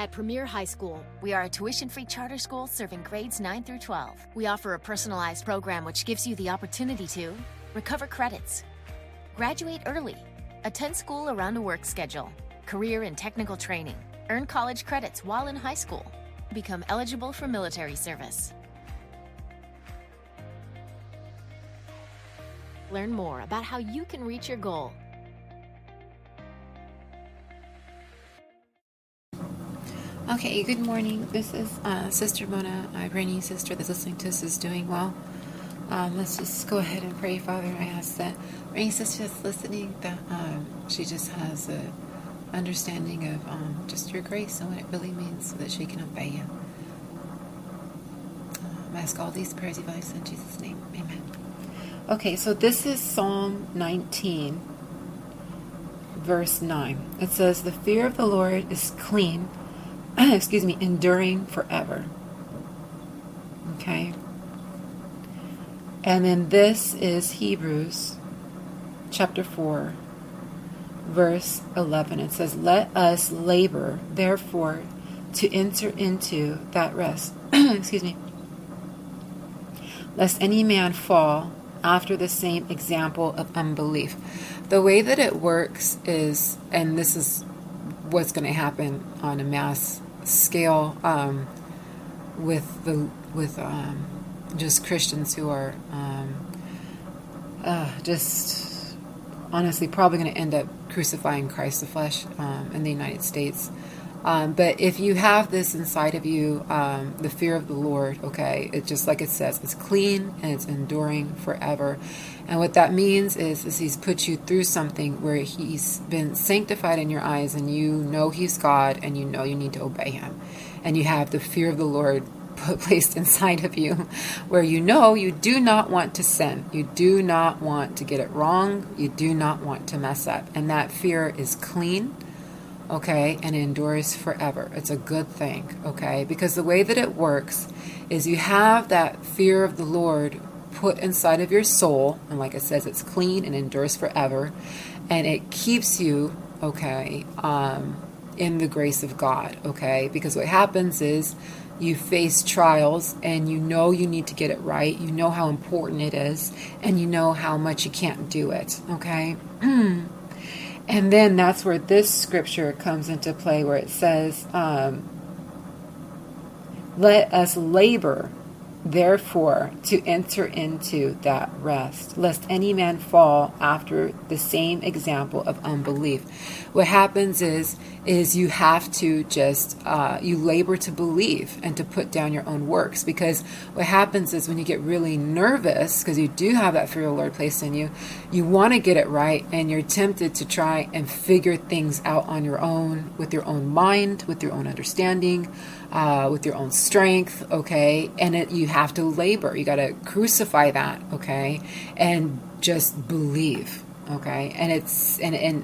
At Premier High School, we are a tuition-free charter school serving grades 9 through 12. We offer a personalized program which gives you the opportunity to recover credits, graduate early, attend school around a work schedule, career and technical training, earn college credits while in high school, become eligible for military service. Learn more about how you can reach your goal. Okay, good morning. This is Sister Mona. I pray any sister that's listening to this is doing well. Let's just go ahead and pray. Father, I ask that for any sister that's listening, that she just has a understanding of just your grace and what it really means so that she can obey you. I ask all these prayers, device in Jesus' name. Amen. Okay, so this is Psalm 19, verse 9. It says, "The fear of the Lord is clean," enduring forever. Okay. And then this is Hebrews chapter 4, verse 11. It says, "Let us labor, therefore, to enter into that rest." "Lest any man fall after the same example of unbelief." The way that it works is, and this is what's going to happen on a mass scale with just Christians who are just honestly probably going to end up crucifying Christ the flesh in the United States. But if you have this inside of you, the fear of the Lord, okay, it's just like it says, it's clean and it's enduring forever. And what that means is He's put you through something where He's been sanctified in your eyes, and you know He's God, and you know you need to obey Him. And you have the fear of the Lord placed inside of you, where you know you do not want to sin. You do not want to get it wrong. You do not want to mess up. And that fear is clean, okay, and endures forever. It's a good thing, okay? Because the way that it works is you have that fear of the Lord put inside of your soul, and like it says, it's clean and endures forever, and it keeps you, okay, in the grace of God, okay? Because what happens is you face trials, and you know you need to get it right, you know how important it is, and you know how much you can't do it, okay? And then that's where this scripture comes into play, where it says, "Let us labor, therefore, to enter into that rest, lest any man fall after the same example of unbelief." What happens is you have to just, you labor to believe and to put down your own works. Because what happens is when you get really nervous, because you do have that fear of the Lord placed in you, you want to get it right, and you're tempted to try and figure things out on your own, with your own mind, with your own understanding, with your own strength, okay? And you have to labor. You got to crucify that, okay? And just believe, okay? And it's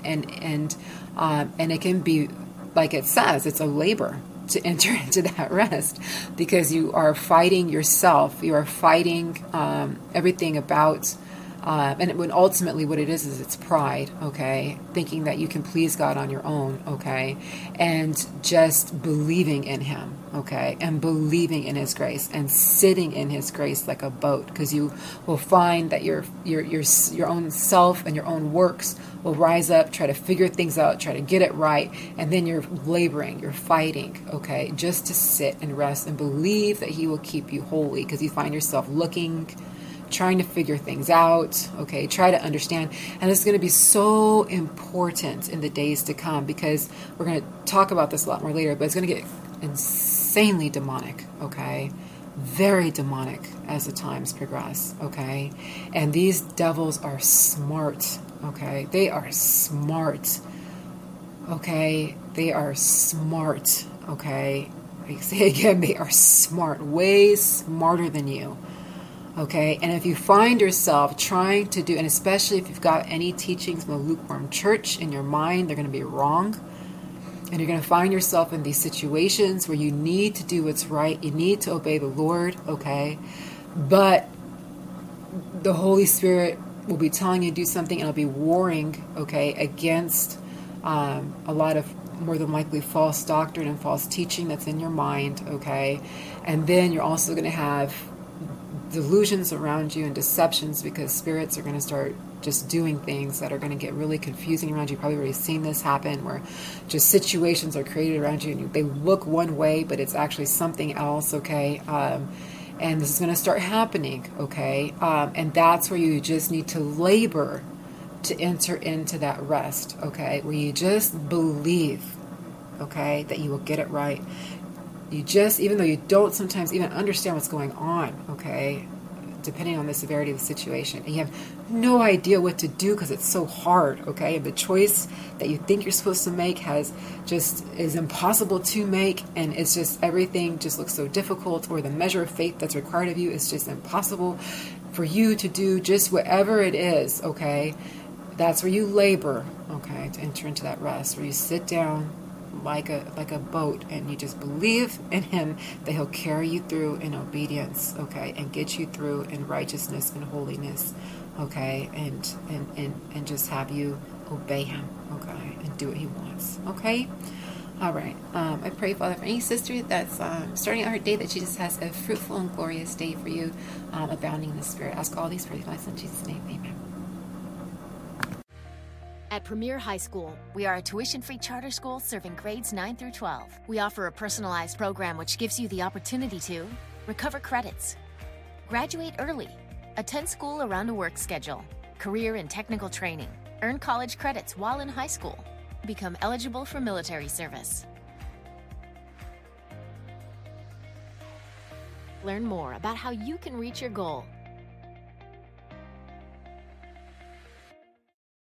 and it can be, like it says, it's a labor to enter into that rest, because you are fighting yourself. You are fighting everything about. And when ultimately what it is it's pride, okay? Thinking that you can please God on your own, okay? And just believing in Him, okay? And believing in His grace and sitting in His grace like a boat, because you will find that your own self and your own works will rise up, try to figure things out, try to get it right, and then you're laboring, you're fighting, okay? Just to sit and rest and believe that He will keep you holy, because you find yourself looking, trying to figure things out, okay, try to understand. And this is going to be so important in the days to come, because we're going to talk about this a lot more later, but it's going to get insanely demonic, okay, very demonic as the times progress, okay. And these devils are smart, okay, they are smart, okay, they are smart, okay. I say again, they are smart, way smarter than you. Okay, and if you find yourself trying to do, and especially if you've got any teachings from the lukewarm church in your mind, they're going to be wrong. And you're going to find yourself in these situations where you need to do what's right. You need to obey the Lord, okay? But the Holy Spirit will be telling you to do something, and it'll be warring, okay, against a lot of more than likely false doctrine and false teaching that's in your mind, okay? And then you're also going to have delusions around you and deceptions, because spirits are going to start just doing things that are going to get really confusing around you. You've probably already seen this happen, where just situations are created around you and they look one way, but it's actually something else, okay? And this is going to start happening, okay? And that's where you just need to labor to enter into that rest, okay? Where you just believe, okay, that you will get it right. You just, even though you don't sometimes even understand what's going on, okay, depending on the severity of the situation, and you have no idea what to do because it's so hard, okay, and the choice that you think you're supposed to make is impossible to make, and it's just, everything just looks so difficult, or the measure of faith that's required of you is just impossible for you to do just whatever it is, okay. That's where you labor, okay, to enter into that rest, where you sit down like a boat, and you just believe in Him that He'll carry you through in obedience, okay, and get you through in righteousness and holiness, okay, and just have you obey Him, okay, and do what He wants, okay. All right. I pray, Father, for any sister that's starting out her day, that she just has a fruitful and glorious day for you, abounding in the Spirit. Ask all these prayers in Jesus' name. Amen. At Premier High School, we are a tuition-free charter school serving grades 9 through 12. We offer a personalized program which gives you the opportunity to recover credits, graduate early, attend school around a work schedule, career and technical training, earn college credits while in high school, become eligible for military service. Learn more about how you can reach your goal